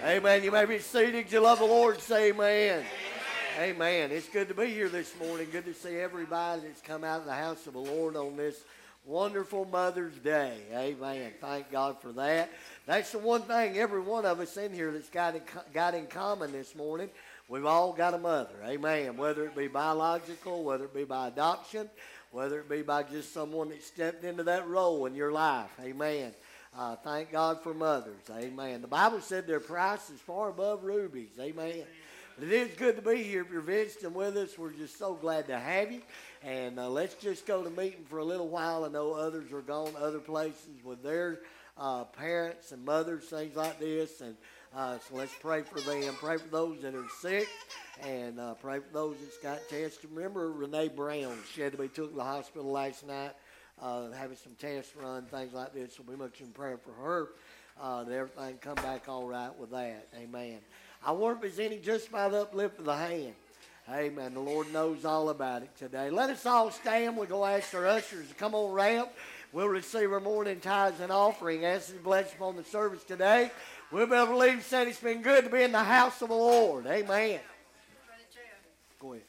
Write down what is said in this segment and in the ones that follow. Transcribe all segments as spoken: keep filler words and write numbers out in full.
Amen. You may be seated. You love the Lord. Say amen. Amen. Amen. It's good to be here this morning. Good to see everybody that's come out of the house of the Lord on this wonderful Mother's Day. Amen. Thank God for that. That's the one thing every one of us in here that's got in, got in common this morning. We've all got a mother. Amen. Whether it be biological, whether it be by adoption, whether it be by just someone that stepped into that role in your life. Amen. Uh, thank God for mothers. Amen. The Bible said their price is far above rubies. Amen. But it is good to be here. If you're visiting with us, we're just so glad to have you. And uh, let's just go to meeting for a little while. I know others are gone other places with their uh, parents and mothers, things like this. And uh, so let's pray for them. Pray for those that are sick. And uh, pray for those that's got tests. Remember Renee Brown. She had to be took to the hospital last night. Uh, having some tests run, things like this. So we much in prayer for her, uh, that everything come back all right with that. Amen. I wonder if there's any just by the uplift of the hand. Amen. The Lord knows all about it today. Let us all stand. We'll go ask our ushers to come on around. We'll receive our morning tithes and offering. Ask His blessing upon the service today. We'll be able to leave and say it's been good to be in the house of the Lord. Amen. Go ahead.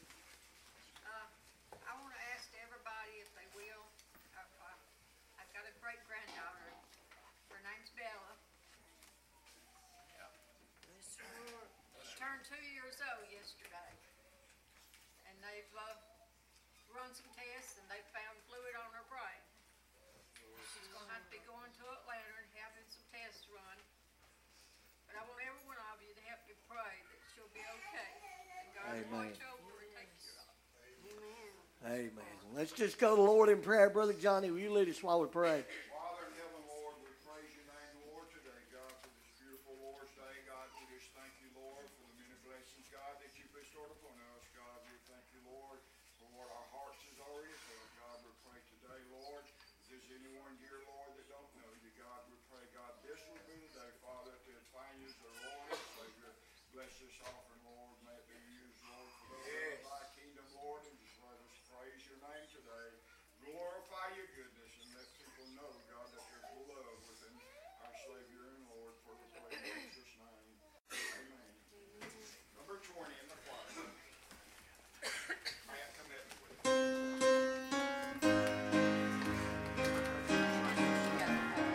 Some tests and they found fluid on her brain. She's going to have to be going to Atlanta and having some tests run. But I want every one of you to help me pray that she'll be okay. And God will watch over her and take care of her. Amen. Amen. Let's just go to the Lord in prayer. Brother Johnny, will you lead us while we pray? Father in heaven, Lord, we praise your name, Lord, today, God, for this beautiful Lord's Day. God, we just thank you, Lord, for the many blessings, God, that you bestowed upon us. God, we thank you, Lord, for what our hearts desire is, Lord. God, we pray today, Lord, if there's anyone here, Lord, that don't know you, God, we pray, God, this will be the day, Father, that they'll find you as their Lord and Savior. Bless this offering, Lord. May it be used, Lord, for the yes. Thy kingdom, Lord, and just let us praise your name today. Glorify your goodness and let people know, God, that there's love within our Savior and Lord, for the praise in Jesus' name. Amen. Number twenty in the choir. May I commit with you?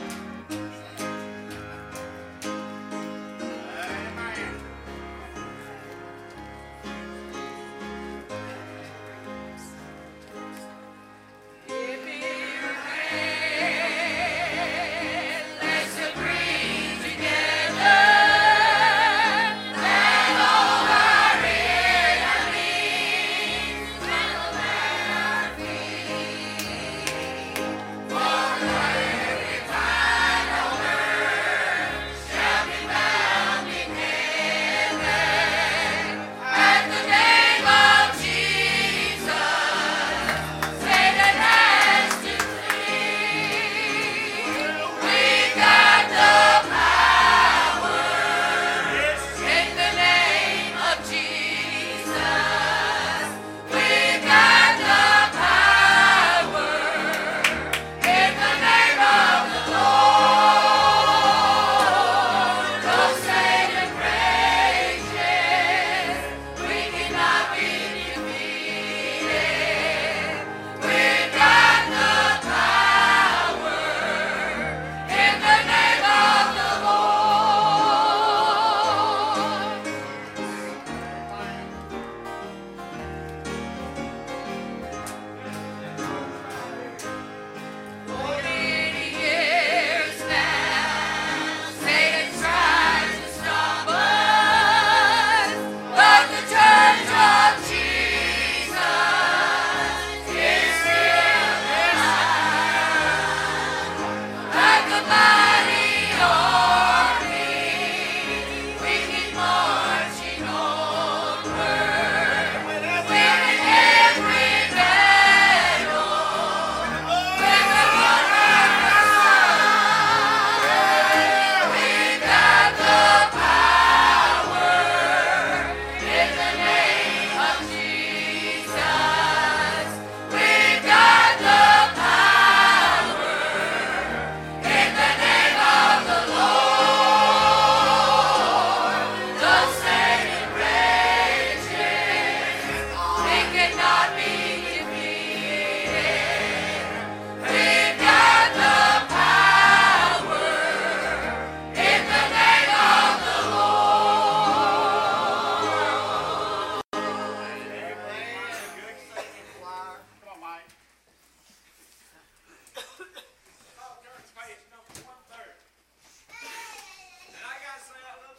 Amen.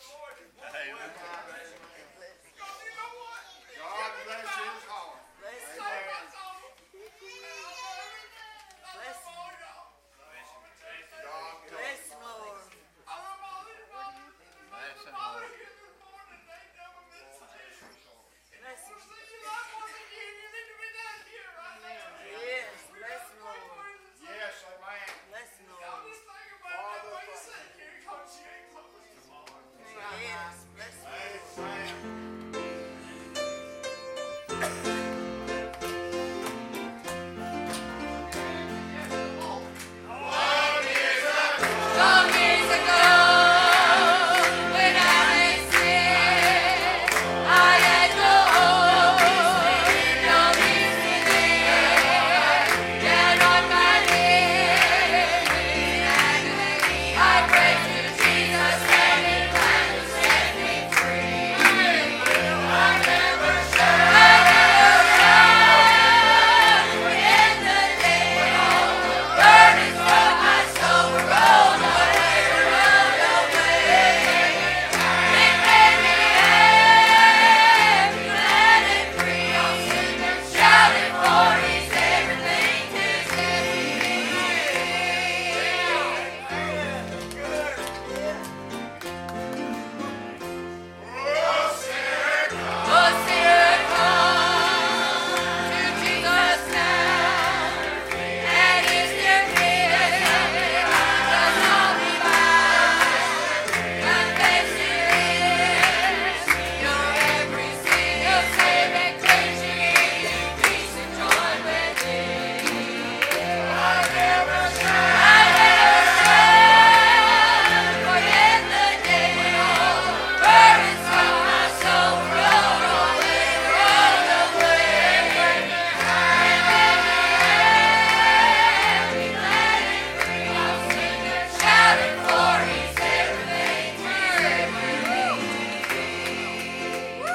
God bless his heart. Bless him. Amen. Bless him. God Bless him, Lord. Bless him. Yes, bless him, Lord. Yes, amen. Bless him, Lord. Father, Yes, bless him, Lord. amen. Long years ago, when I lay sick, I had no hope, no reason there. Down on my knees, in agony, I prayed to Jesus, and He planned to set me free. I never shall, I never shall forget the day when all the burdens from my soul were rolled away, rolled away. It made me happy, glad and free. I'll sing and shout it, for He's everything to me. Oh, sinner, come to Jesus now, and His dear kiss, does all He bound. Confess to Him your every sin, He'll save and cleanse you, give you peace and joy within. I never shall, I never shall forget the day when all the burdens from my soul rolled away, rolled away. It made me happy, glad and free. I'll sing and shout it, for He's everything to me.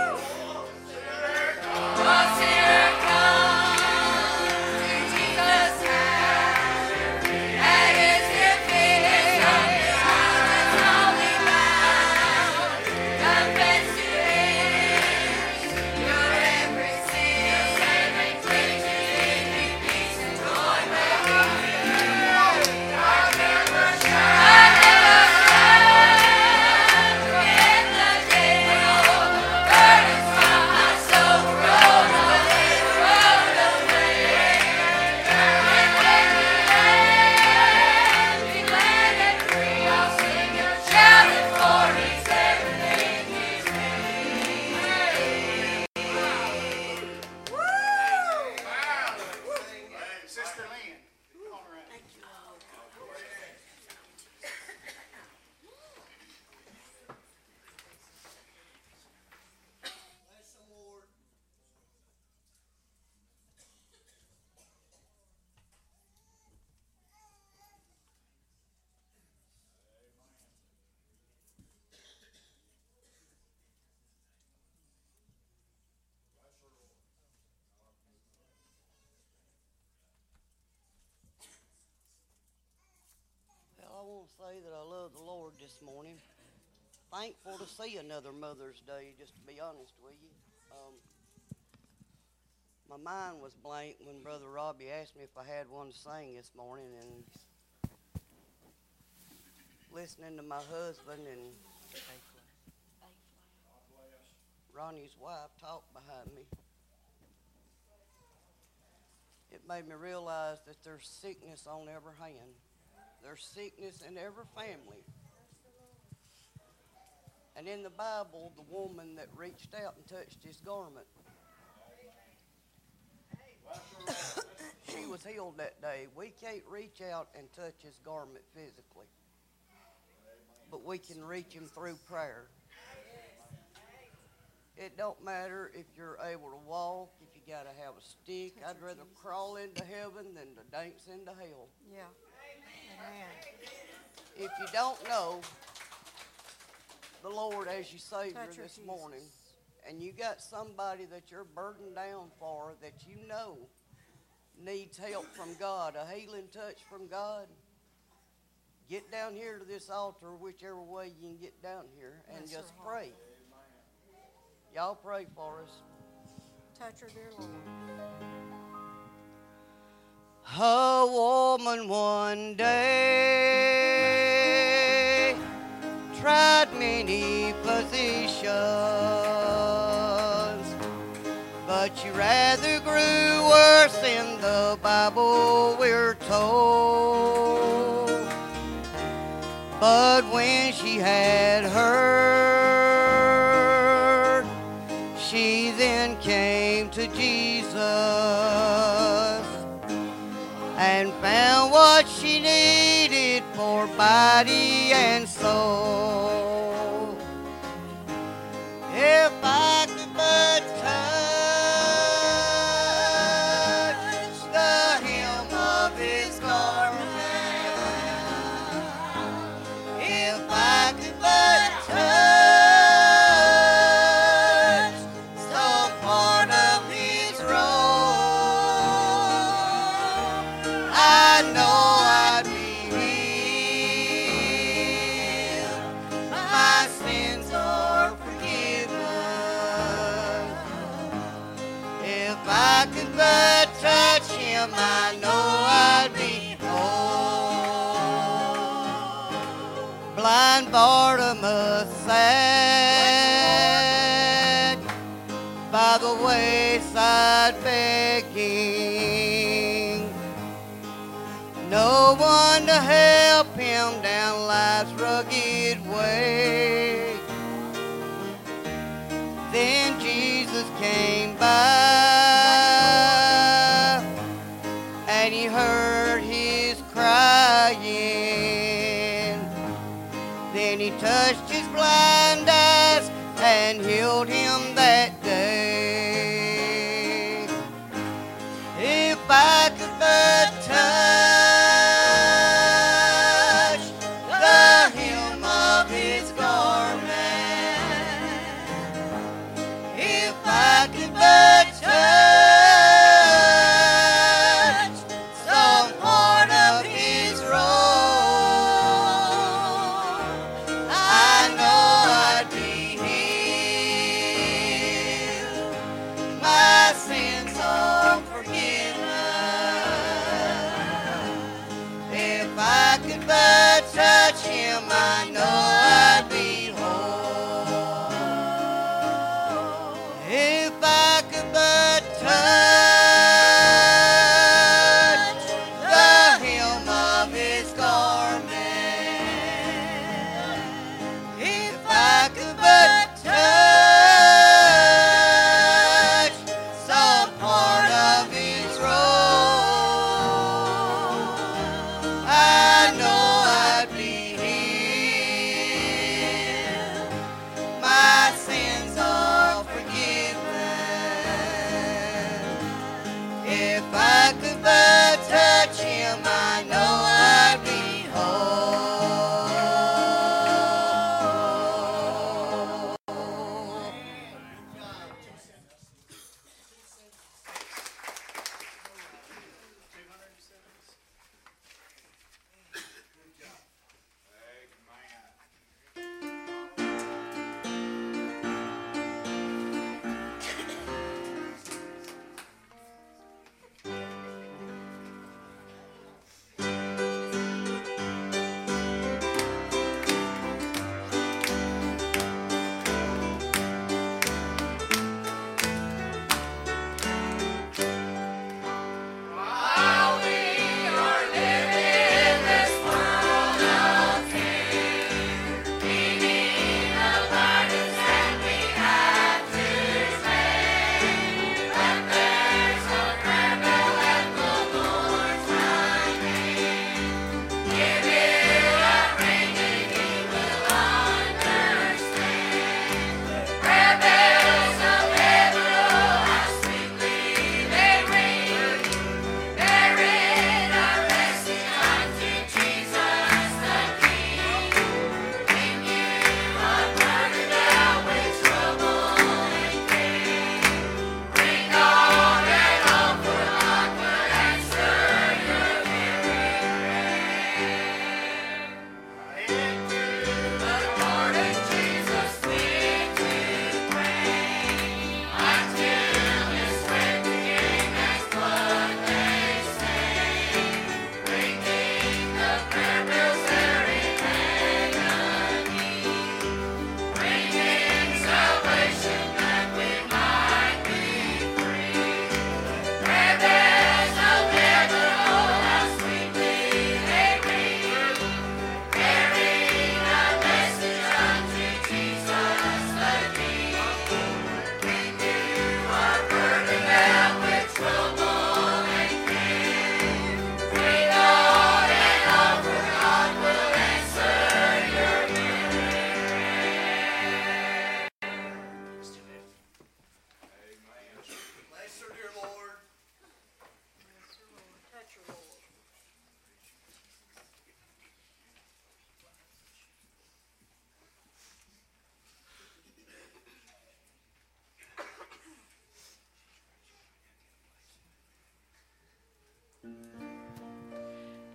Oh, sinner, come to Jesus now, and His dear kiss does all He bound. Confess to Him your every sin, He'll save and cleanse you, give you peace and joy within. I never shall, I never shall forget the day when all the burdens from my soul rolled away, rolled away. It made me happy, glad and free. I'll sing and shout it, for He's everything to me. Sister Lynn, come on around. Thank you, Lord. Bless the Lord. Well, I want to say that I love the Lord this morning. Thankful to see another Mother's Day, just to be honest with you. Um, my mind was blank when Brother Robbie asked me if I had one to sing this morning, and listening to my husband and Ronnie's wife talk behind me, it made me realize that there's sickness on every hand. There's sickness in every family. And in the Bible, the woman that reached out and touched his garment, she was healed that day. We can't reach out and touch his garment physically, but we can reach him through prayer. It don't matter if you're able to walk, if you got to have a stick. I'd rather crawl into heaven than to dance into hell. Yeah. Amen. If you don't know the Lord as your Savior Touch her, this Jesus. morning, and you got somebody that you're burdened down for that you know needs help from God, a healing touch from God, get down here to this altar, whichever way you can get down here, and Bless her just heart. pray. Y'all pray for us. Touch her, dear Lord. A woman one day tried many physicians, but she rather grew worse in the Bible, we're told. But when she had heard, she then came to Jesus and found what she needed for body and soul. If I could but touch the hem of his garment, if I could but touch some part of his robe, I know I'd be healed. My sins are forgiven. If I could but touch him, I know I'd be whole. Blind Bartimaeus sat by the wayside begging, no one to help him down life's rugged way. Then Jesus came by, and he heard his crying. Then he touched his blind eyes and healed him that day. If I could but touch the hem of his garment, if I could but touch some part of his robe, I know I'd be healed.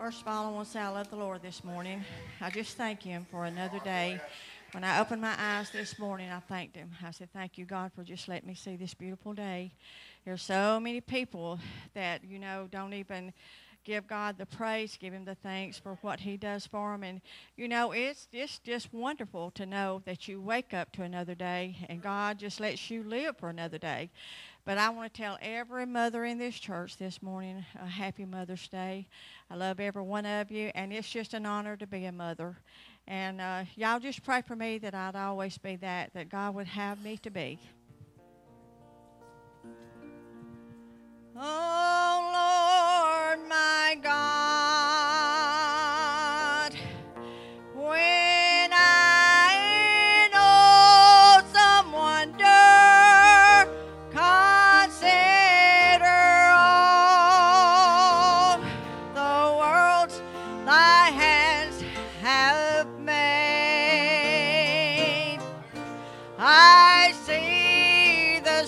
First of all, I want to say I love the Lord this morning. I just thank Him for another day. When I opened my eyes this morning, I thanked Him. I said, thank you, God, for just letting me see this beautiful day. There's so many people that, you know, don't even give God the praise, give Him the thanks for what He does for them. And, you know, it's just, just wonderful to know that you wake up to another day and God just lets you live for another day. But I want to tell every mother in this church this morning a happy Mother's Day. I love every one of you, and it's just an honor to be a mother. And uh, y'all just pray for me that I'd always be that, that God would have me to be. Oh, Lord, my God, when I in awesome wonder consider all the worlds thy hands have made, I see the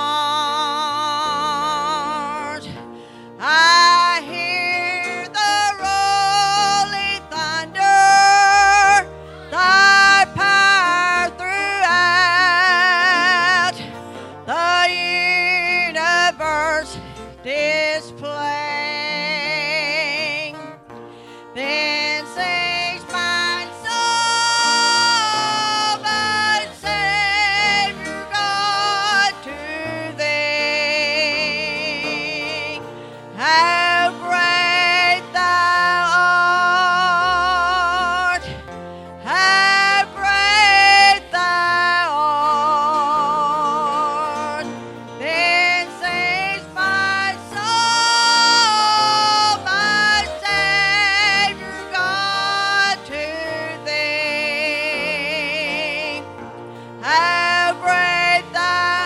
stars, I hear the rolling thunder, thy power throughout the universe displaying. Then sings my soul, my Savior God, to thee. How great thou art! How great thou art! Then sings my soul, my Savior God, to thee. How great thou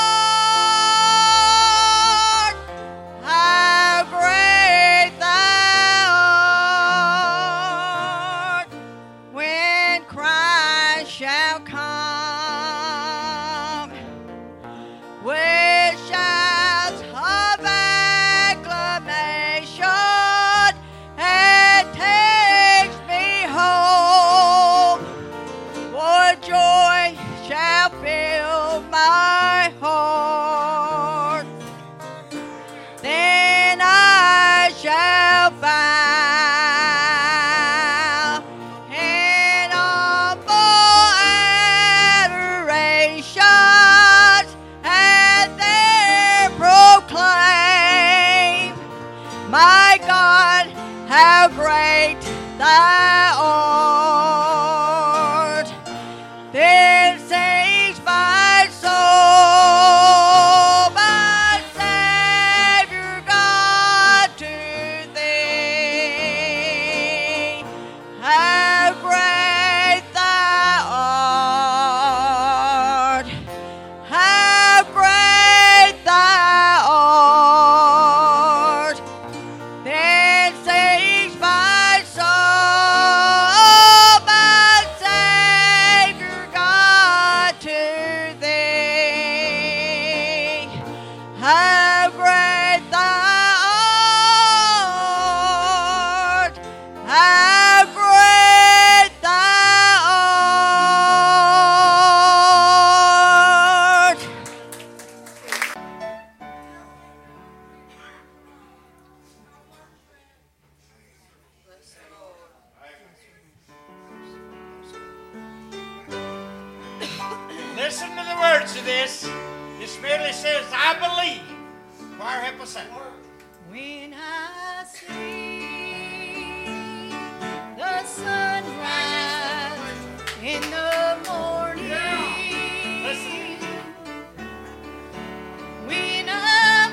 art! How great thou art! When Christ shall come with shouts of acclamation and takes me home, for joy shall fill my heart. Then I shall bow in humble adoration and there proclaim, my God, how great thou art. Then sings my soul, my Savior God, to thee. How great thou art! How great thou art! Then sings my soul, my Savior God, to thee. How great thou art! How great thou art! Listen to the words of this. This merely says, I believe. Choir, help us out. When I see the sunrise in the morning, Listen. when I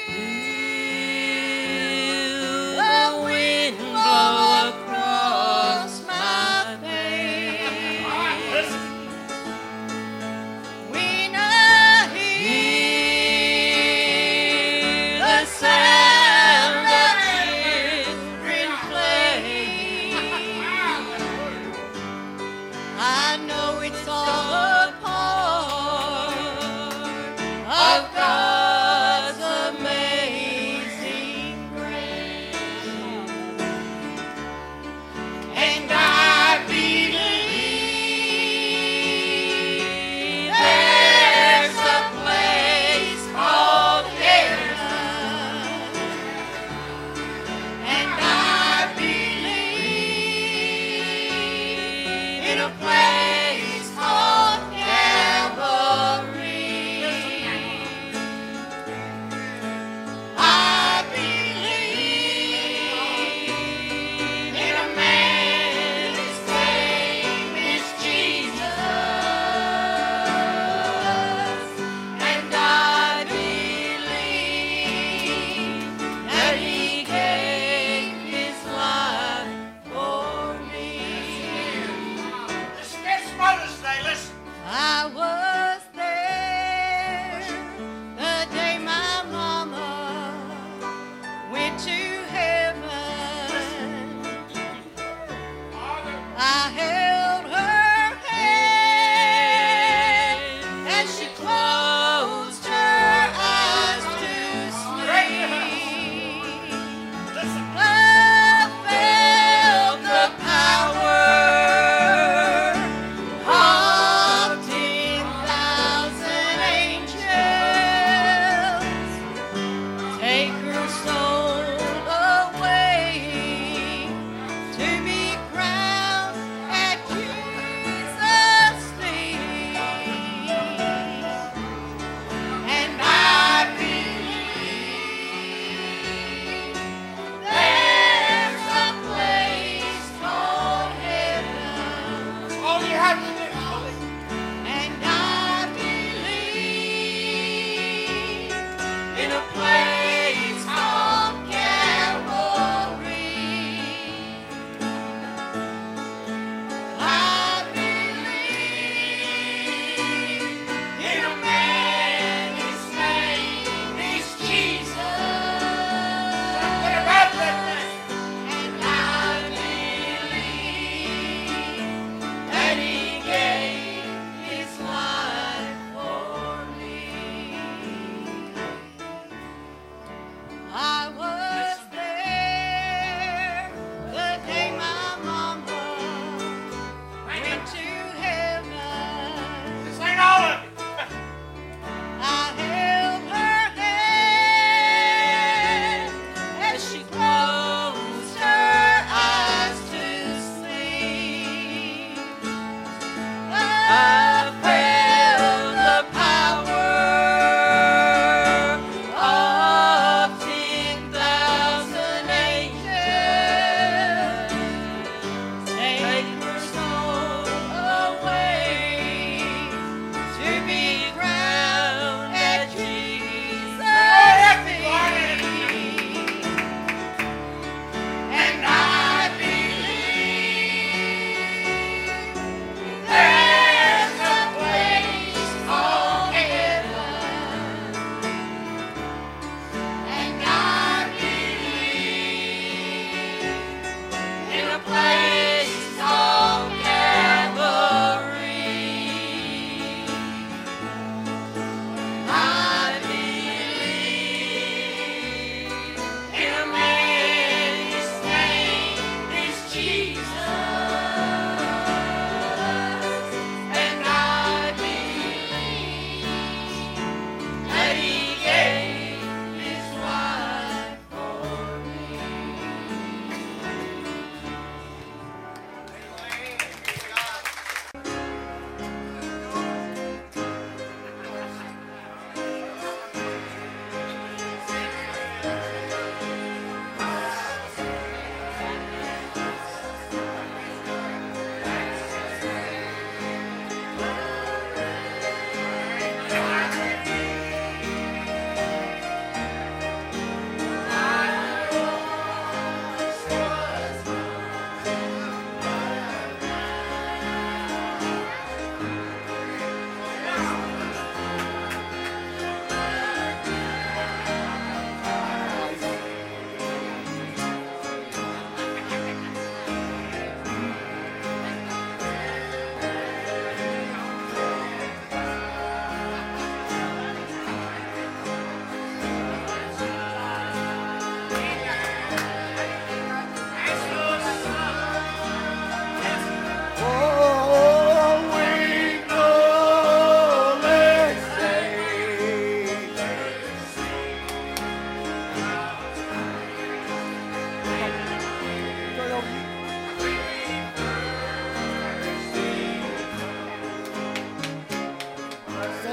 feel the wind blow across my face, Listen. when I hear the sound of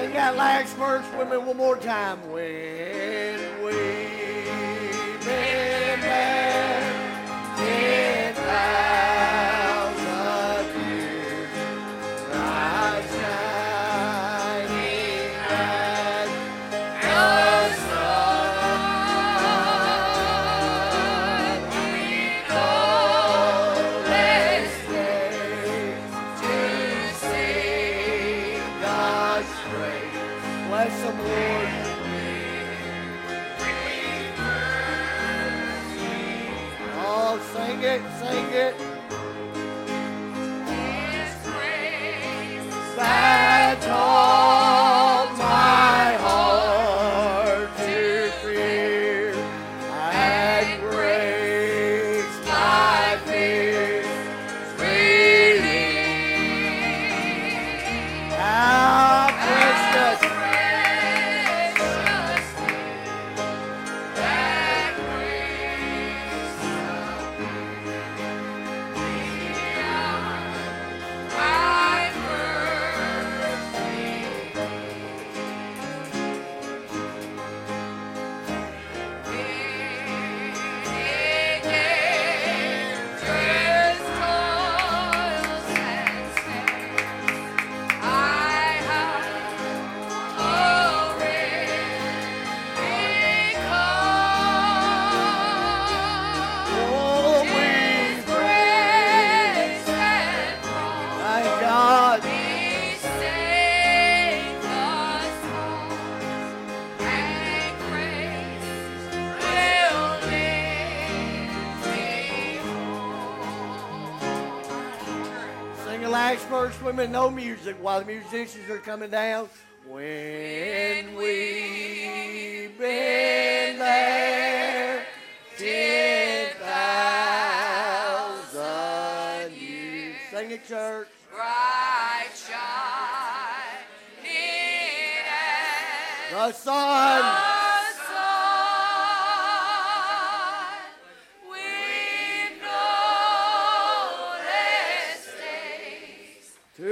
Sing that last verse with me one more time. When we've been there ten thousand years, bright shining as the sun, we know this day to sing God's praise. Bless the Lord. Oh, sing it, sing it. That taught my heart to fear and breaks my fears relief. How precious. Oh, we thank God. Sing the last verse with me, no music, while the musicians are coming down. When we've been there ten thousand years. Sing it, church. Bright shining The as sun. the sun, we've known this days To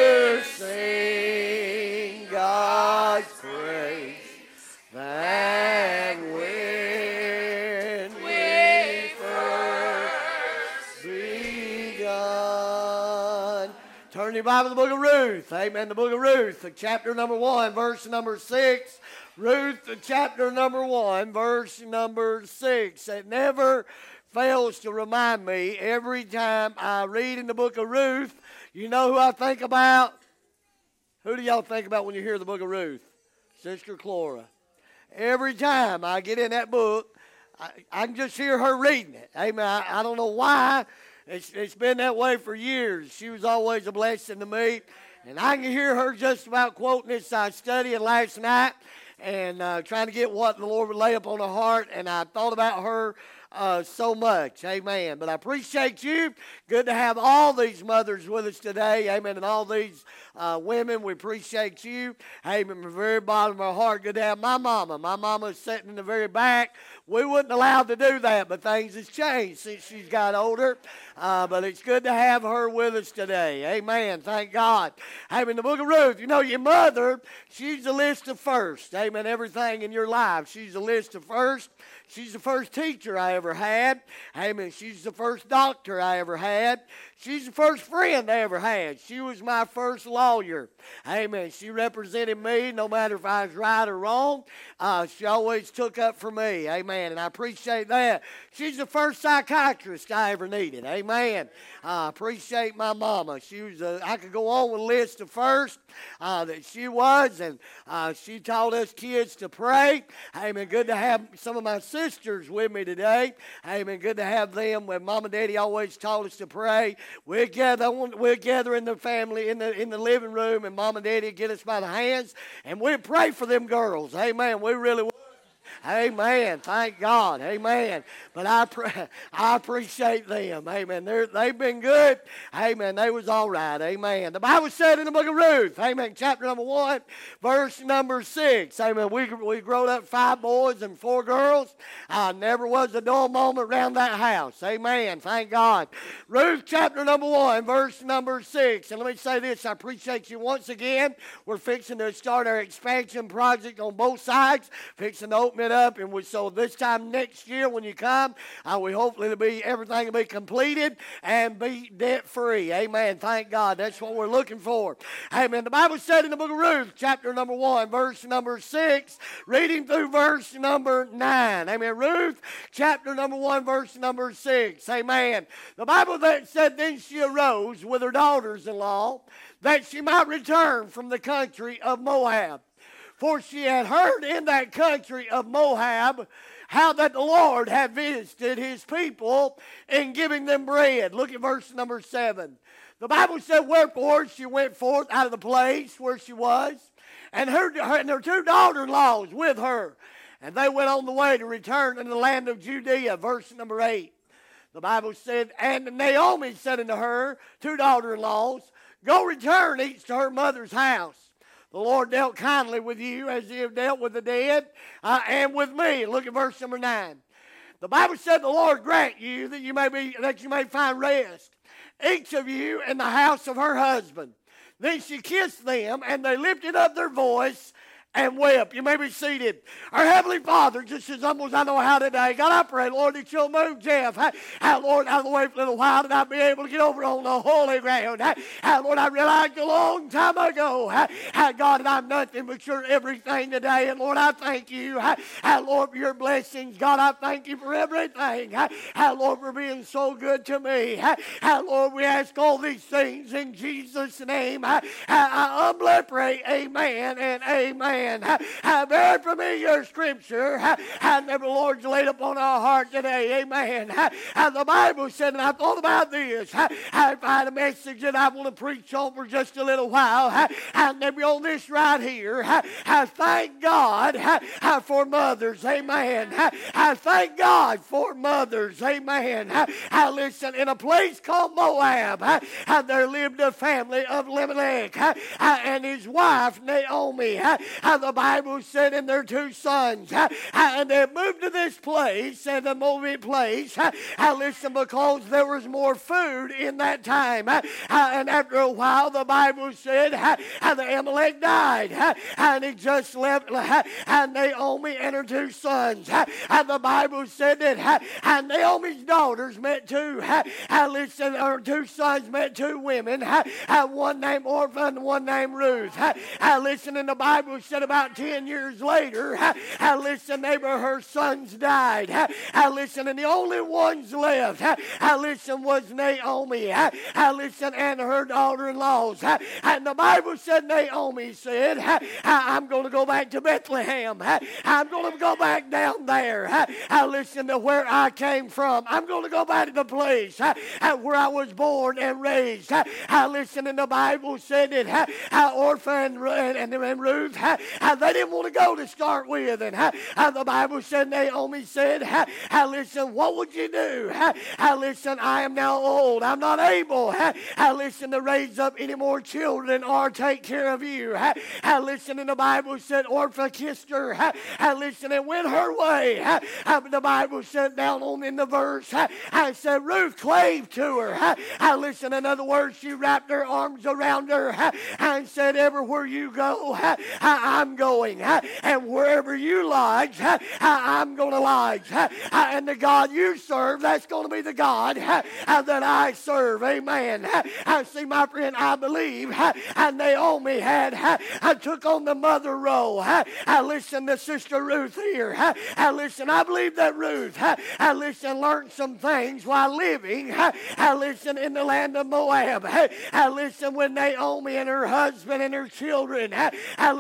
sing God's praise, that when we first begun. Turn your Bible to the book of Ruth. Amen. The book of Ruth, chapter number one, verse number six. Ruth, chapter number one, verse number six. It never fails to remind me every time I read in the book of Ruth. You know who I think about? Who do y'all think about when you hear the book of Ruth? Sister Clora. Every time I get in that book, I, I can just hear her reading it. Amen. I, I don't know why. It's, it's been that way for years. She was always a blessing to me. And I can hear her just about quoting this. I studied last night and uh, trying to get what the Lord would lay upon her heart. And I thought about her uh, so much. Amen. But I appreciate you. Good to have all these mothers with us today. Amen. And all these uh, women, we appreciate you. Amen. From the very bottom of our heart, good to have my mama. My mama is sitting in the very back. We wasn't allowed to do that, but things has changed since she's got older. Uh, but it's good to have her with us today. Amen. Thank God. Amen. The book of Ruth, you know, your mother, she's a list of first. Amen. Everything in your life, she's a list of first. She's the first teacher I ever had. Amen. She's the first doctor I ever had. She's the first friend I ever had. She was my first lawyer. Amen. She represented me no matter if I was right or wrong. Uh, she always took up for me. Amen. And I appreciate that. She's the first psychiatrist I ever needed. Amen. I uh, appreciate my mama. She was a, I could go on with a list of first uh, that she was, and uh, she taught us kids to pray. Amen. Good to have some of my sisters with me today. Amen. Good to have them. When Mom and Daddy always taught us to pray, we'd gather, we'd gather in the family, in the in the living room, and Mom and Daddy would get us by the hands, and we'd pray for them girls. Amen. We really would. Amen. Thank God. Amen. But I pre- I appreciate them. Amen. They're, they've been good. Amen. They was all right. Amen. The Bible said in the book of Ruth, amen, chapter number one, verse number six. Amen. We, we growed up five boys and four girls. I never was a dull moment around that house. Amen. Thank God. Ruth chapter number one, verse number six. And let me say this. I appreciate you once again. We're fixing to start our expansion project on both sides. Fixing to open it up. And we, so this time next year when you come, uh, we hopefully it'll be, everything will be completed and be debt free. Amen. Thank God. That's what we're looking for. Amen. The Bible said in the book of Ruth, chapter number one, verse number six, reading through verse number nine. Amen. Ruth, chapter number one, verse number six. Amen. The Bible that said, then she arose with her daughters-in-law, that she might return from the country of Moab. For she had heard in that country of Moab how that the Lord had visited his people in giving them bread. Look at verse number seven. The Bible said, wherefore she went forth out of the place where she was, and her, her, and her two daughter-in-laws with her. And they went on the way to return into the land of Judea. Verse number eight. The Bible said, and Naomi said unto her two daughter-in-laws, go return each to her mother's house. The Lord dealt kindly with you as he have dealt with the dead uh, and with me. Look at verse number nine. The Bible said the Lord grant you that you may be that you may find rest, each of you in the house of her husband. Then she kissed them, and they lifted up their voice and wept. You may be seated. Our Heavenly Father, just as humble as I know how today, God, I pray, Lord, that you'll move Jeff, how, Lord, out of the way for a little while, that I'll be able to get over on the holy ground. How, Lord, I realized a long time ago, how, God, that I'm nothing but your everything today. And, Lord, I thank you, how, Lord, for your blessings. God, I thank you for everything. How, Lord, for being so good to me. How, Lord, we ask all these things in Jesus' name. I humbly pray, amen and amen. How very familiar scripture, how the Lord's laid upon our heart today, amen. How the Bible said, and I thought about this, how if I had a message that I want to preach on for just a little while, how maybe on this right here, how thank God how for mothers, amen. How thank God for mothers, amen. How listen, in a place called Moab, how there lived a family of Elimelech and his wife Naomi. How the Bible said in their two sons, and they moved to this place, and the Moabite place, how listen, because there was more food in that time. And after a while, the Bible said, how the Amalek died, and he just left, and Naomi and her two sons. And the Bible said that, and Naomi's daughters met two, how listen, her two sons met two women, one named Orpah and one named Ruth. How listen, and the Bible said about ten years later, how listen, neighbor, her sons died. How listen, and the only ones left, how listen, was Naomi. How listen, and her daughter-in-laws. And the Bible said, Naomi said, I'm going to go back to Bethlehem. I'm going to go back down there. How listen, to where I came from. I'm going to go back to the place where I was born and raised. How listen, and the Bible said that how Orpha and, and, and Ruth, how they didn't want to go to start with. And how, how the Bible said, Naomi said, how, how listen, what would you do? How, how listen, I am now old. I'm not able, how, how listen, to raise up any more children or take care of you. How, how listen, and the Bible said, Orpha kissed her. How, how listen, and went her way. How, how the Bible said down on in the verse, how, how said Ruth clave to her. How, how listen, in other words, she wrapped her arms around her how, and said, everywhere you go, how, how I'm going. How, and wherever you lodge, I'm going to lodge. And the God you serve, that's going to be the God that I serve. Amen. I see, my friend, I believe and Naomi had I took on the mother role. I listen to Sister Ruth here. I listen, I believe that Ruth, I listen, learned some things while living, I listen, in the land of Moab. I listen, when Naomi and her husband and her children, I listen, and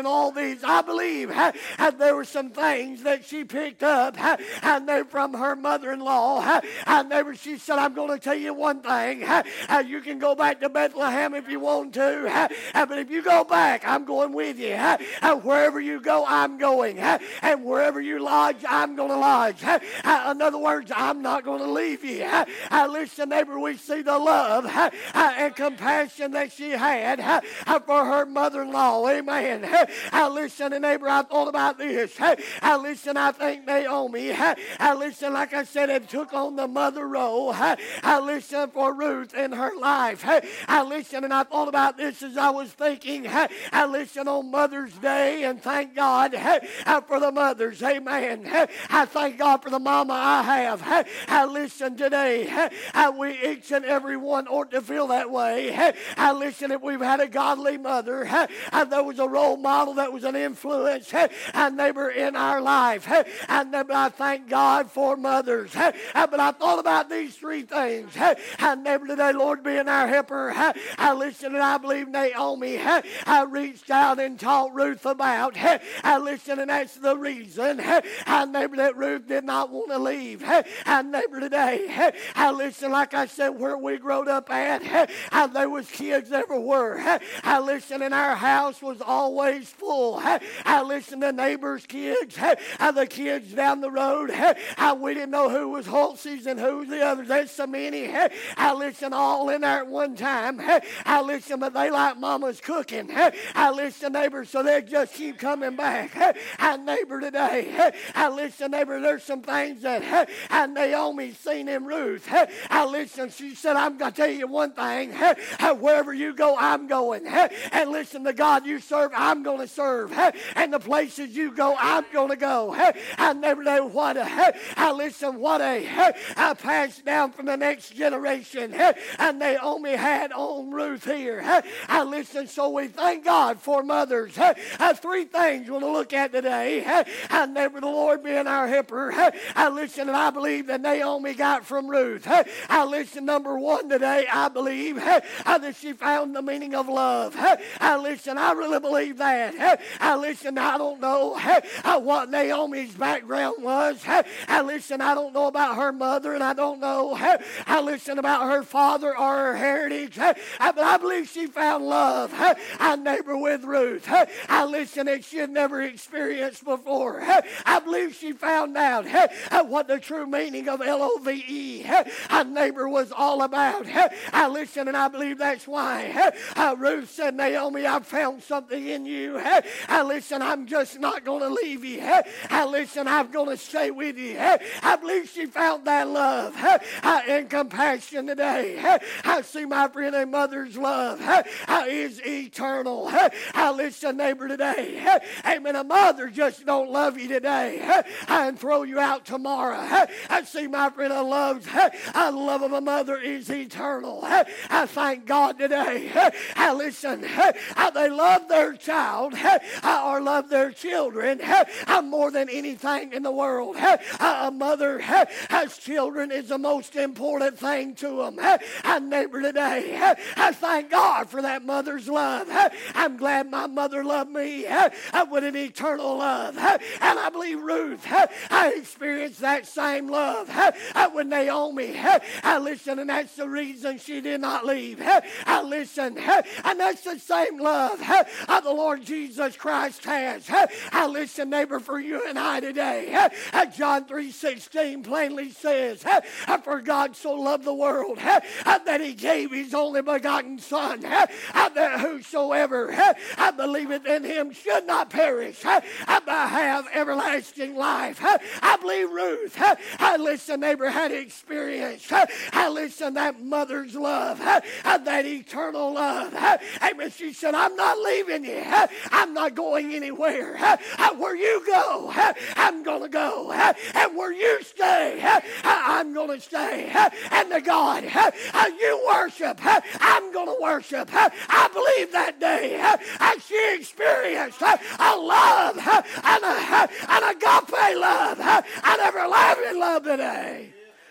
all these, I believe uh, and there were some things that she picked up uh, and they from her mother-in-law. Uh, and they were, she said, I'm going to tell you one thing. Uh, uh, you can go back to Bethlehem if you want to. Uh, uh, but if you go back, I'm going with you. Uh, uh, wherever you go, I'm going. Uh, and wherever you lodge, I'm going to lodge. Uh, uh, in other words, I'm not going to leave you. Uh, uh, listen, neighbor, we see the love uh, uh, and compassion that she had uh, uh, for her mother-in-law. Amen. Uh, uh, listen, neighbor, I thought about this. Uh, uh, listen, I think Naomi, uh, uh, listen, like I said, it took on the mother role. Uh, uh, listen, for Ruth in her life. Uh, uh, listen, and I thought about this as I was thinking. Uh, uh, listen, on Mother's Day, and thank God uh, uh, for the mothers. Amen. Uh, I thank God for the mama I have. Uh, uh, listen, today, uh, uh, we each and every one ought to feel that way. Uh, uh, listen, if we've had a godly mother, uh, uh, there was a role model that was an influence, uh, a neighbor in our life. Uh, and uh, I thank God for mothers. Uh, uh, but I thought about these three things. Uh, and neighbor, today, Lord being our helper, uh, uh, listen, and I believe Naomi uh, uh, reached out and taught Ruth about. Uh, uh, listen, and that's the reason, uh, uh, neighbor, that Ruth did not want to leave. Uh, and neighbor, today, uh, uh, listen, like I said, where we growed up at, uh, uh, there was kids everywhere. Uh, uh, listen, and our house was always full. Uh, uh, listen, the neighbors' kids, uh, uh, the kids down the road, uh, uh, we didn't know who was Holtzies and who was the others. There's so many. Uh, uh, listen, all in there at one time. Uh, uh, listen, but they like mama's cooking. Uh, uh, listen, neighbors, so they just keep coming back. Uh, uh, neighbor, today, uh, uh, listen, neighbor, there's some things that uh, uh, Naomi seen in Ruth. Uh, uh, listen, she said, I'm going to tell you one thing. Uh, uh, wherever you go, I'm going. Uh, and listen, the God you serve, I'm going to serve. Uh, and the places you go, I'm going to go. Uh, and neighbor, what a, uh, uh, listen, what a uh, uh, passed down from the next generation. Uh, and Naomi had on Ruth here. Uh, uh, listen, so we thank God for mothers. Uh, uh, three things we're going to look at today. Uh, and neighbor, the Lord being our helper. Uh, uh, listen, and I believe that Naomi got from Ruth. Uh, uh, listen, number one today, I believe uh, uh, that she found the meaning of love. Uh, uh, listen, I really believe that. Uh, uh, listen, I don't know uh, uh, what Naomi's background was. Uh, uh, listen, I don't know about her mother, and I don't know uh, uh, listen about her father or her heritage. Uh, uh, but I believe she found love. Uh, uh, neighbor, with Ruth. Uh, uh, listen, that she had never experienced before. Uh, I believe she found out uh, uh, what the true meaning of L O V E, uh, uh, neighbor, was all about. Uh, uh, listen, and I believe that's why uh, uh, Ruth said, Naomi, I've found something in you. Uh, uh, listen, I'm just not going to leave you. Uh, uh, listen, I'm going to stay with you. Uh, I believe she found that love uh, uh, and compassion today. Uh, I see, my friend, a mother's love uh, uh, is eternal. Uh, uh, listen, neighbor, today, uh, amen, a mother just don't love you today uh, and throw you out tomorrow. Uh, I see, my friend, a love, uh, a love of a mother is eternal. Uh, I thank God today. Uh, uh, listen, uh, uh, they love their child uh, uh, or love their children uh, uh, more than anything in the world. Uh, uh, a mother uh, has children is the most important thing to them. Uh, uh, neighbor, today, uh, I thank God for that mother's love. Uh, I'm glad my mother loved me uh, uh, with an eternal love. Uh, and I believe Ruth uh, I experienced that same love uh, uh, with Naomi. Uh, uh, listen, and that's the reason she did not leave. Uh, uh, listen, uh, and that's the same love uh, uh, the Lord Jesus Christ has. Uh, uh, listen, neighbor, for you and I today. Uh, uh, John three sixteen plainly says, uh, uh, for God so loved the world uh, uh, that he gave his only begotten Son, uh, uh, that whosoever uh, uh, believeth in him should not perish, uh, uh, but have everlasting life. Uh, I believe Ruth, uh, uh, listen, neighbor, had experienced, uh, uh, listen, that mother's love, uh, uh, that eternal love. Uh, amen. She said, I'm not leaving you. Uh, I'm not going anywhere. Uh, uh, where you go, uh, I'm going to go. Uh, and where you stay, uh, I'm going to stay. Uh, and the God uh, uh, you worship, uh, I'm going to worship. Uh, I believe that day uh, uh, she experienced uh, a love uh, and a, uh, an agape love, uh, an everlasting love today.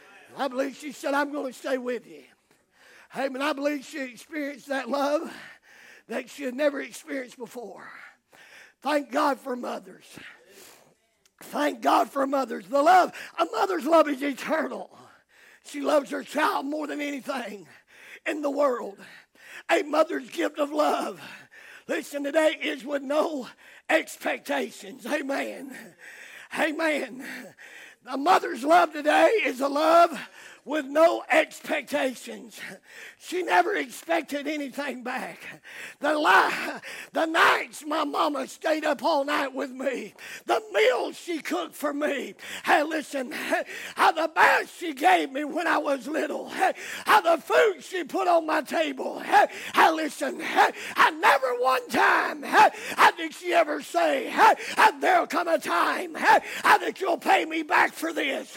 I believe she said, I'm going to stay with you. Amen. I believe she experienced that love that she had never experienced before. Thank God for mothers. Thank God for mothers. The love, a mother's love is eternal. She loves her child more than anything in the world. A mother's gift of love, listen, today is with no expectations. Amen. Amen. A mother's love today is a love with no expectations. She never expected anything back. The, li- the nights my mama stayed up all night with me, the meals she cooked for me, hey, listen, how the bath she gave me when I was little, how the food she put on my table, hey, listen, I never one time how did she ever say, there'll come a time that you'll pay me back for this.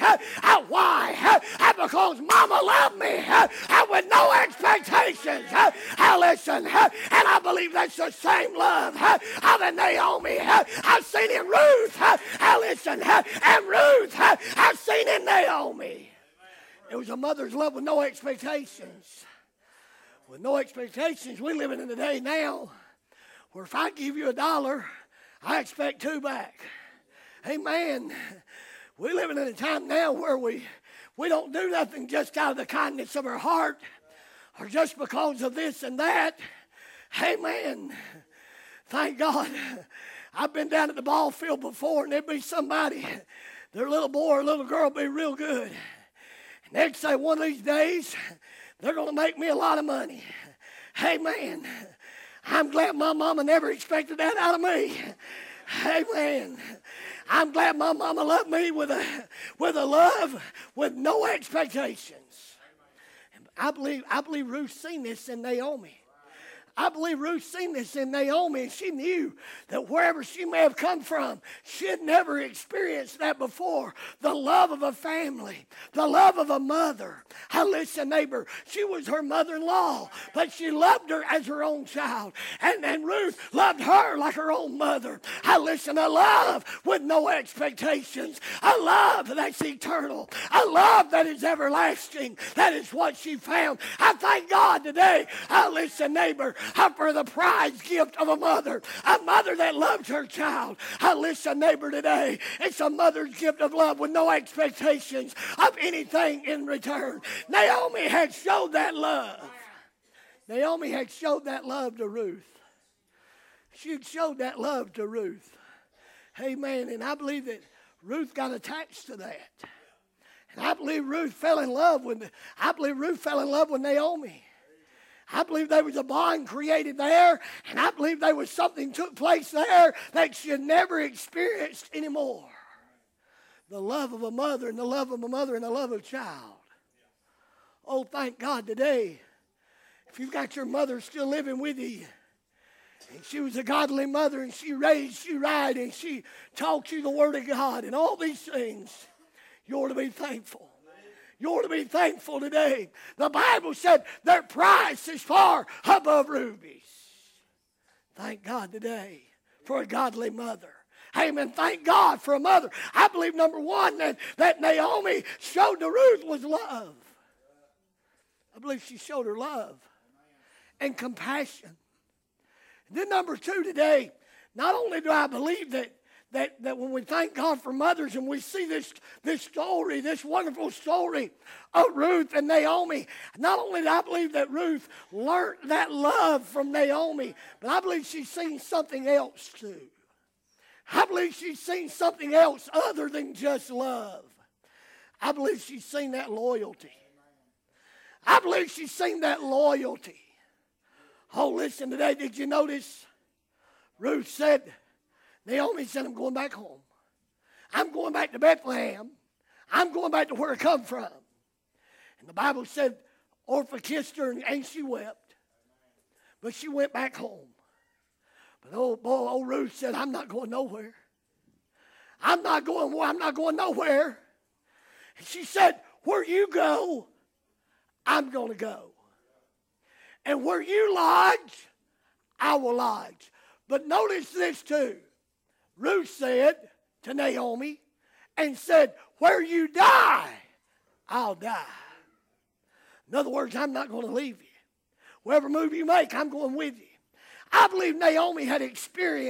Why? Because Because mama loved me uh, with no expectations. Uh, uh, listen, uh, and I believe that's the same love uh, of Naomi. Uh, I've seen in Ruth. Uh, uh, listen, uh, and Ruth, uh, I've seen in Naomi. It was a mother's love with no expectations. With no expectations, we live in a day now where if I give you a dollar, I expect two back. Amen. We live in a time now where we We don't do nothing just out of the kindness of our heart or just because of this and that. Amen. Thank God. I've been down at the ball field before and there'd be somebody, their little boy or little girl be real good. And they'd say one of these days, they're going to make me a lot of money. Amen. I'm glad my mama never expected that out of me. Amen. I'm glad my mama loved me with a with a love with no expectations. I believe I believe Ruth seen this in Naomi. I believe Ruth seen this in Naomi, and she knew that wherever she may have come from, she had never experienced that before. The love of a family, the love of a mother. I listen, neighbor, she was her mother-in-law, but she loved her as her own child. And, and Ruth loved her like her own mother. I listen, a love with no expectations. A love that's eternal. A love that is everlasting. That is what she found. I thank God today. I listen, neighbor, for the prize gift of a mother, a mother that loves her child. I listen, neighbor, today, it's a mother's gift of love with no expectations of anything in return. Naomi had showed that love. Naomi had showed that love to Ruth. She had showed that love to Ruth. Amen. And I believe that Ruth got attached to that. And I believe Ruth fell in love with, I believe Ruth fell in love with Naomi. I believe there was a bond created there, and I believe there was something took place there that she had never experienced anymore. The love of a mother and the love of a mother and the love of a child. Oh, thank God today, if you've got your mother still living with you, and she was a godly mother, and she raised you right, and she taught you the Word of God, and all these things, you ought to be thankful. You ought to be thankful today. The Bible said their price is far above rubies. Thank God today for a godly mother. Amen. Thank God for a mother. I believe, number one, that, that Naomi showed to Ruth was love. I believe she showed her love and compassion. And then number two today, not only do I believe that That, that when we thank God for mothers and we see this, this story, this wonderful story of Ruth and Naomi, not only do I believe that Ruth learned that love from Naomi, but I believe she's seen something else too. I believe she's seen something else other than just love. I believe she's seen that loyalty. I believe she's seen that loyalty. Oh, listen today, did you notice Ruth said, Naomi said, I'm going back home. I'm going back to Bethlehem. I'm going back to where I come from. And the Bible said Orpah kissed her and she wept. But she went back home. But oh boy, old Ruth said, I'm not going nowhere. I'm not going I'm not going nowhere. And she said, where you go, I'm going to go. And where you lodge, I will lodge. But notice this too. Ruth said to Naomi and said, where you die, I'll die. In other words, I'm not going to leave you. Whatever move you make, I'm going with you. I believe Naomi had experienced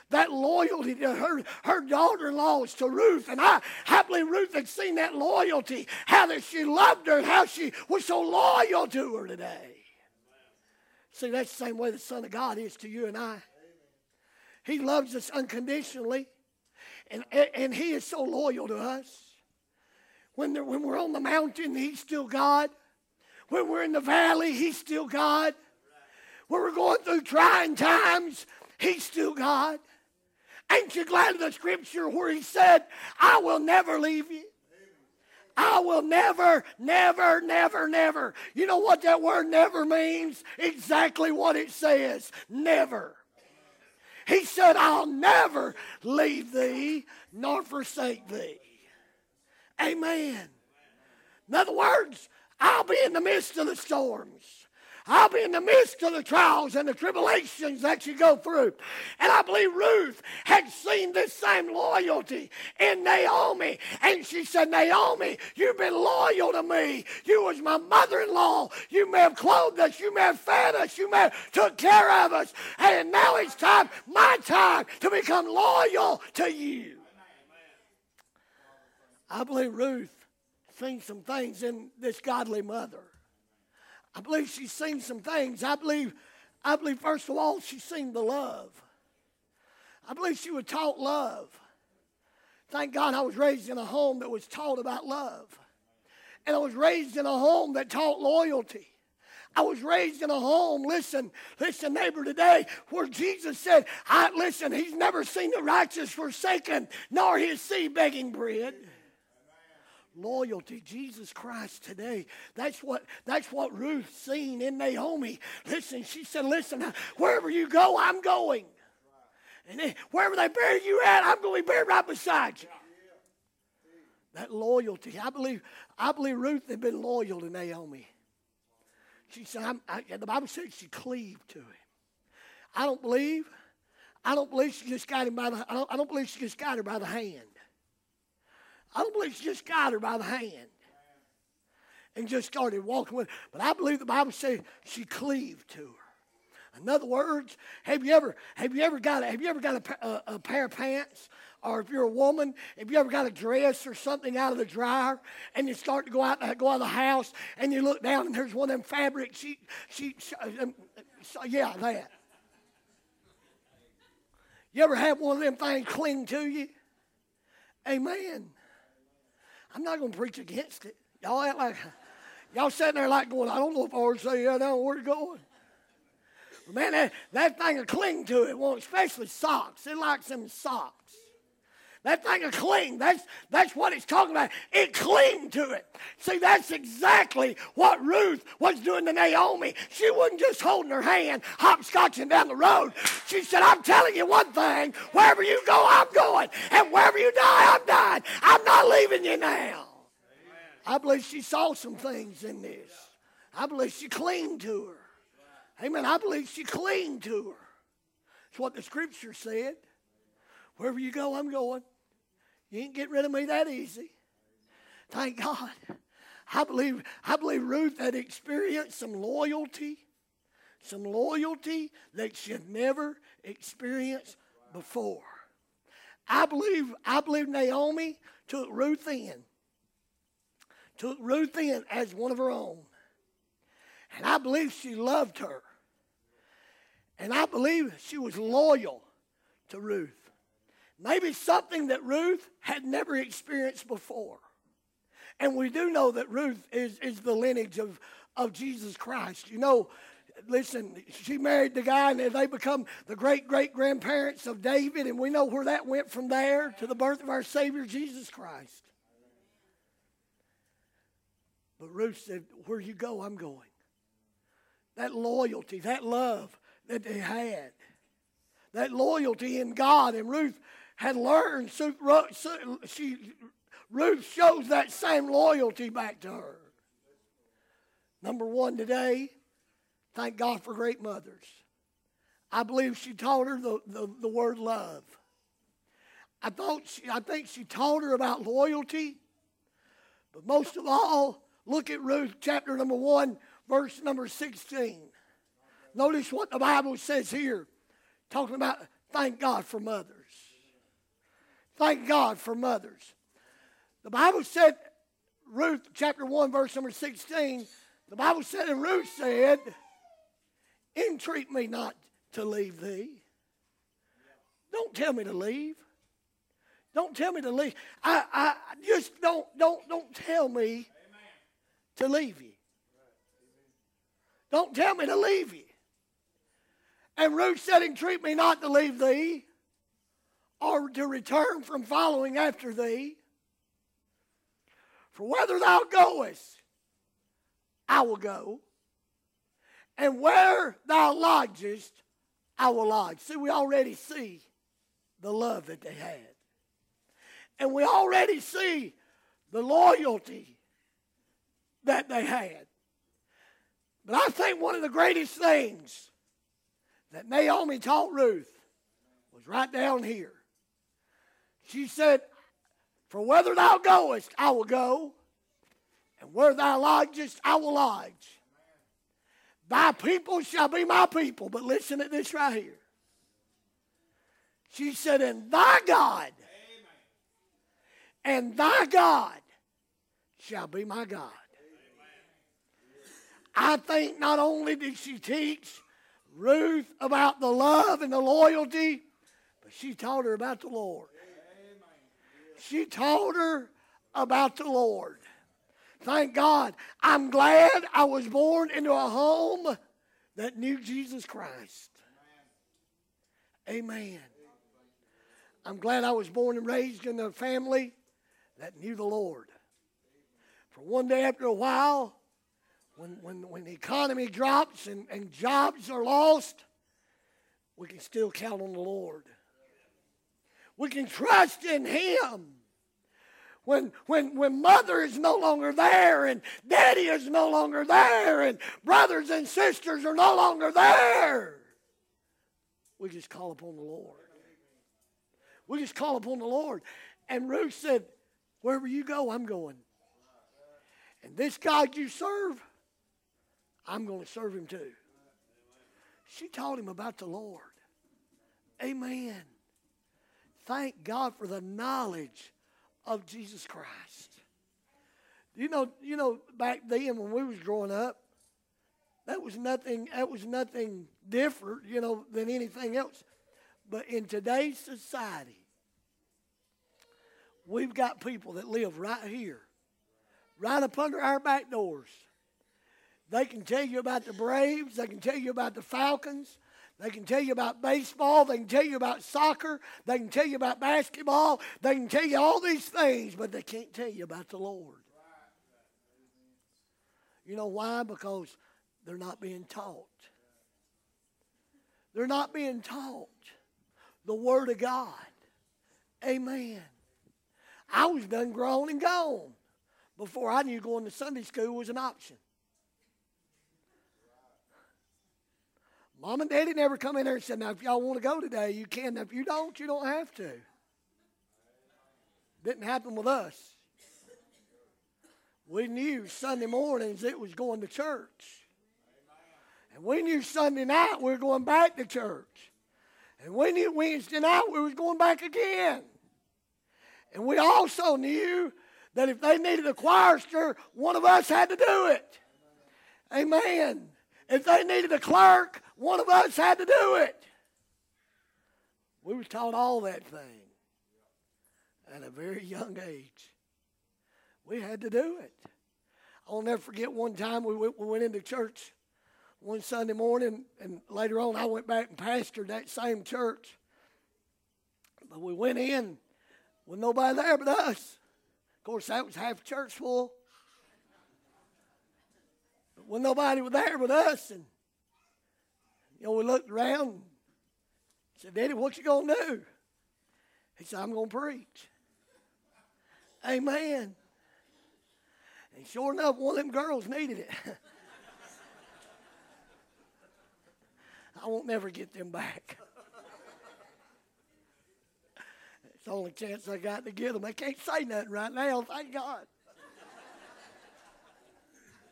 that loyalty to her, her daughter-in-laws, to Ruth. And I, I believe Ruth had seen that loyalty, how that she loved her and how she was so loyal to her today. See, that's the same way the Son of God is to you and I. He loves us unconditionally, and, and He is so loyal to us. When, when we're on the mountain, He's still God. When we're in the valley, He's still God. When we're going through trying times, He's still God. Ain't you glad of the scripture where He said, I will never leave you. I will never, never, never, never. You know what that word never means? Exactly what it says. Never. He said, I'll never leave thee nor forsake thee. Amen. In other words, I'll be in the midst of the storms. I'll be in the midst of the trials and the tribulations that you go through. And I believe Ruth had seen this same loyalty in Naomi. And she said, Naomi, you've been loyal to me. You was my mother-in-law. You may have clothed us. You may have fed us. You may have took care of us. And now it's time, my time, to become loyal to you. I believe Ruth seen some things in this godly mother. I believe she's seen some things. I believe, I believe, first of all, she's seen the love. I believe she was taught love. Thank God I was raised in a home that was taught about love. And I was raised in a home that taught loyalty. I was raised in a home, listen, listen, neighbor, today, where Jesus said, I, listen, He's never seen the righteous forsaken, nor his seed begging bread. Loyalty, Jesus Christ today. That's what that's what Ruth seen in Naomi. Listen, she said, listen, wherever you go, I'm going. And then, wherever they bury you at, I'm going to be buried right beside you. That loyalty. I believe I believe Ruth had been loyal to Naomi. She said, I'm, I, the Bible says she cleaved to him. I don't believe, I don't believe she just got him by the I don't, I don't believe she just got her by the hand. I don't believe she just got her by the hand and just started walking with her. But I believe the Bible says she cleaved to her. In other words, have you ever have you ever got a, have you ever got a, a, a pair of pants, or if you're a woman, have you ever got a dress or something out of the dryer and you start to go out go out of the house and you look down and there's one of them fabric sheet sheet um, so, yeah that. You ever have one of them things cling to you? Amen. I'm not going to preach against it. Y'all act like, y'all sitting there like going, I don't know if I ought to say, yeah, I don't know where it's going. But man, that, that thing will cling to it, well, especially socks. It likes them socks. That thing will cling. That's, that's what it's talking about. It clinged to it. See, that's exactly what Ruth was doing to Naomi. She wasn't just holding her hand, hopscotching down the road. She said, I'm telling you one thing. Wherever you go, I'm going. And wherever you die, I'm dying. I'm not leaving you now. Amen. I believe she saw some things in this. I believe she clinged to her. Amen. I believe she clinged to her. That's what the scripture said. Wherever you go, I'm going. You ain't get rid of me that easy. Thank God. I believe, I believe Ruth had experienced some loyalty, some loyalty that she had never experienced before. I believe, I believe Naomi took Ruth in, took Ruth in as one of her own. And I believe she loved her. And I believe she was loyal to Ruth. Maybe something that Ruth had never experienced before. And we do know that Ruth is, is the lineage of, of Jesus Christ. You know, listen, she married the guy and they become the great-great-grandparents of David. And we know where that went from there to the birth of our Savior, Jesus Christ. But Ruth said, where you go, I'm going. That loyalty, that love that they had. That loyalty in God. And Ruth had learned, so she, Ruth shows that same loyalty back to her. Number one today, thank God for great mothers. I believe she taught her the, the, the word love. I, thought she, I think she taught her about loyalty. But most of all, look at Ruth chapter number one, verse number sixteen. Notice what the Bible says here. Talking about Thank God for mothers. Thank God for mothers. The Bible said, Ruth chapter one, verse number sixteen, the Bible said, and Ruth said, entreat me not to leave thee. Don't tell me to leave. Don't tell me to leave. I, I just don't, don't, don't tell me to leave you. Don't tell me to leave you. And Ruth said, entreat me not to leave thee, or to return from following after thee. For whither thou goest, I will go. And where thou lodgest, I will lodge. See, we already see the love that they had. And we already see the loyalty that they had. But I think one of the greatest things that Naomi taught Ruth was right down here. She said, for whither thou goest, I will go, and where thou lodgest, I will lodge. Thy people shall be my people. But listen to this right here. She said, and thy God, and thy God shall be my God. I think not only did she teach Ruth about the love and the loyalty, but she taught her about the Lord. She taught her about the Lord. Thank God. I'm glad I was born into a home that knew Jesus Christ. Amen. I'm glad I was born and raised in a family that knew the Lord. For one day after a while, when, when, when the economy drops and, and jobs are lost, we can still count on the Lord. We can trust in Him. When, when, when mother is no longer there and daddy is no longer there and brothers and sisters are no longer there, we just call upon the Lord. We just call upon the Lord. And Ruth said, wherever you go, I'm going. And this God you serve, I'm going to serve Him too. She taught him about the Lord. Amen. Thank God for the knowledge of Jesus Christ. You know, you know, back then when we was growing up, that was nothing, that was nothing different, you know, than anything else. But in today's society, we've got people that live right here, right up under our back doors. They can tell you about the Braves. They can tell you about the Falcons. They can tell you about baseball. They can tell you about soccer. They can tell you about basketball. They can tell you all these things, but they can't tell you about the Lord. You know why? Because they're not being taught. They're not being taught the Word of God. Amen. I was done grown and gone before I knew going to Sunday school was an option. Mom and Daddy never come in there and said, now, if y'all want to go today, you can. Now, if you don't, you don't have to. Didn't happen with us. We knew Sunday mornings it was going to church. And we knew Sunday night we were going back to church. And we knew Wednesday night we was going back again. And we also knew that if they needed a chorister, one of us had to do it. Amen. If they needed a clerk, one of us had to do it. We were taught all that thing at a very young age. We had to do it. I'll never forget one time we went, we went into church one Sunday morning, and later on I went back and pastored that same church. But we went in with nobody there but us. Of course, that was half church full. But when nobody was there but us, and you know, we looked around and said, Daddy, what you gonna do? He said, I'm gonna preach. Amen. And sure enough, one of them girls needed it. I won't never get them back. It's the only chance I got to get them. I can't say nothing right now, thank God.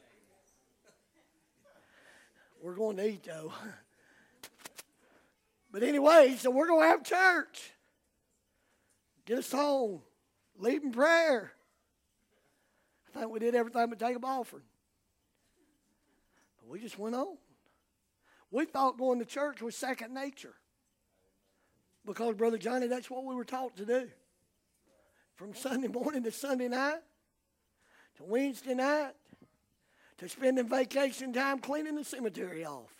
We're going to eat, though. But anyway, so we're going to have church. Get us home. Lead in prayer. I think we did everything but take an offering. But we just went on. We thought going to church was second nature. Because, Brother Johnny, that's what we were taught to do. From Sunday morning to Sunday night, to Wednesday night, to spending vacation time cleaning the cemetery off.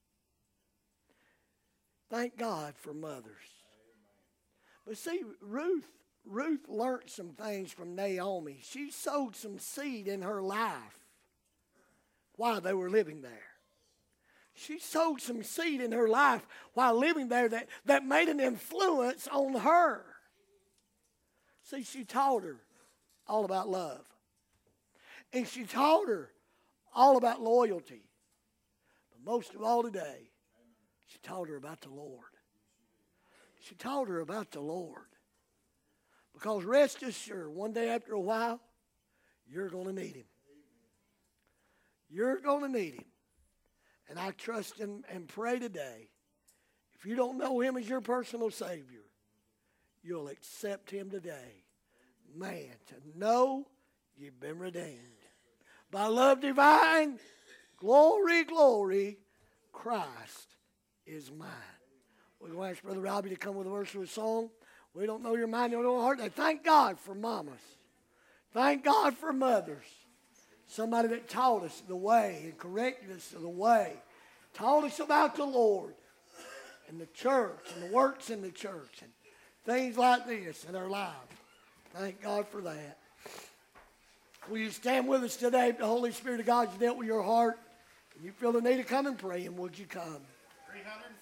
Thank God for mothers. But see, Ruth, Ruth learned some things from Naomi. She sowed some seed in her life while they were living there. She sowed some seed in her life while living there that, that made an influence on her. See, she taught her all about love. And she taught her all about loyalty. But most of all today, she taught her about the Lord. She taught her about the Lord. Because rest assured, one day after a while, you're going to need Him. You're going to need Him. And I trust Him and pray today, if you don't know Him as your personal Savior, you'll accept Him today. Man, to know you've been redeemed. By love divine, glory, glory, Christ is mine. We're going to ask Brother Robbie to come with a verse of a song. We don't know your mind, you don't know your heart. They thank God for mamas. Thank God for mothers. Somebody that taught us the way and corrected us of the way. Taught us about the Lord and the church and the works in the church and things like this in our lives. Thank God for that. Will you stand with us today if the Holy Spirit of God has dealt with your heart and you feel the need to come and pray, and would you come? three hundred